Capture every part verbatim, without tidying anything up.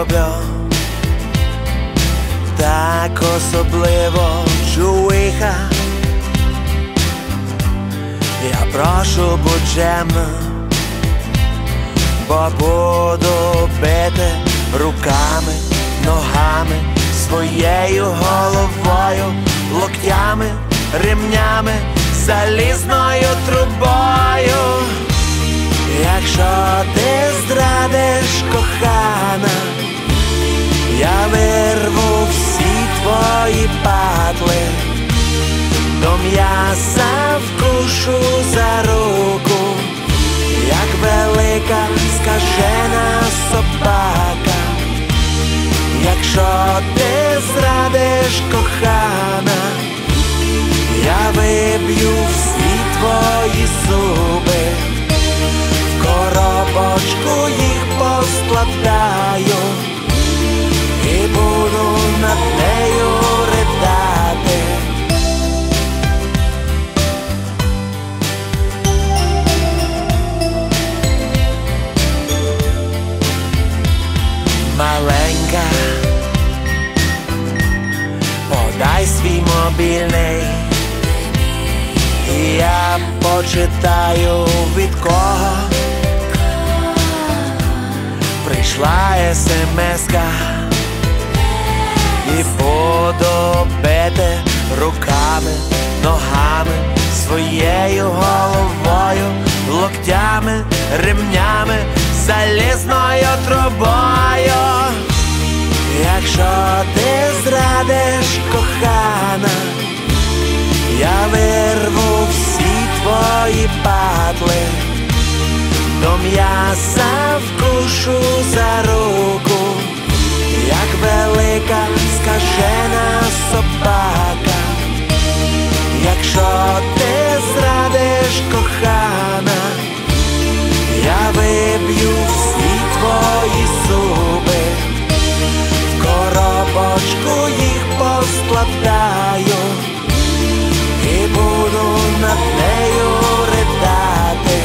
люблю, так особливо чуйха. Я прошу, будь чемна, бо буду бити руками, ногами, своєю головою, локтями, ремнями, залізною трубою. Якщо ти зрадиш, кохана, я вирву всі твої патли, до м'яса вкушу за руку, як велика скажена собака. Якщо ти зрадиш, кохана, я виб'ю всі твої зуби, в коробочку їх поскладаю і буду над нею ридати. Маленька, подай свій мобільний, і я почитаю, від кого прийшла смс-ка, і буду бити руками, ногами, своєю головою, локтями, ремнями, залізною трубою. Якщо ти зрадиш, кохана, я вирву всі твої патли, до м'яса вкушу за руку, як велика скажена собака. Якщо ти зрадиш, кохана, я виб'ю всі твої зуби, в коробочку їх поскладаю і буду над нею ридати.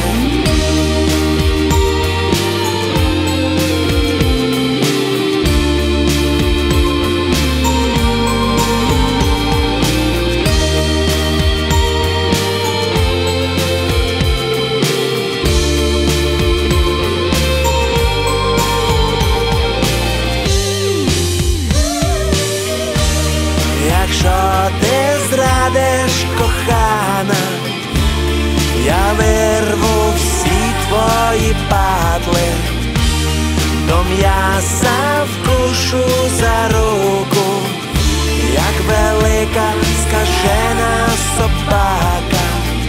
Якщо ти зрадиш, кохана, я вирву всі твої патли, до м'яса вкушу за руку, як велика скажена собака.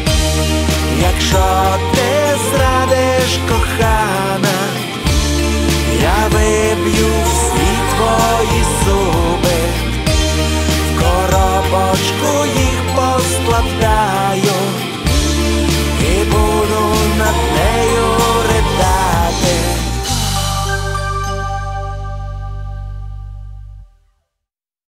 Якщо ти зрадиш, кохана, я виб'ю всі твої зуби, в коробочку їх поскладаю